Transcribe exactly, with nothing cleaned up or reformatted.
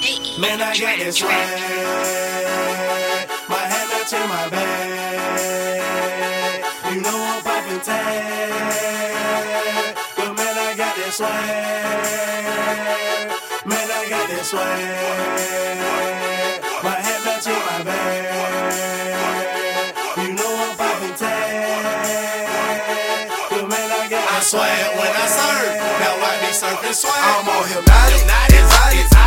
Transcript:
Man, I got this swag. My hat matching my bag. You know I'm poppin' tag. But man, I got this swag. Man, I got this swag. My hat matching my bag. You know I'm poppin' tag. But man, I got this swag. I swear when I serve, now I be surfing swag. I'm on hypnotic, exotic.